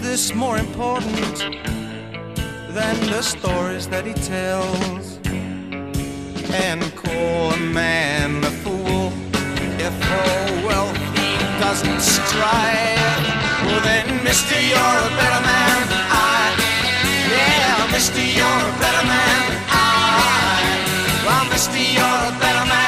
this more important than the stories that he tells? And call a man a fool if for wealth he doesn't strive. Well then, mister, you're a better man than I. Yeah, mister, you're a better man than I. Well, mister, you're a better man.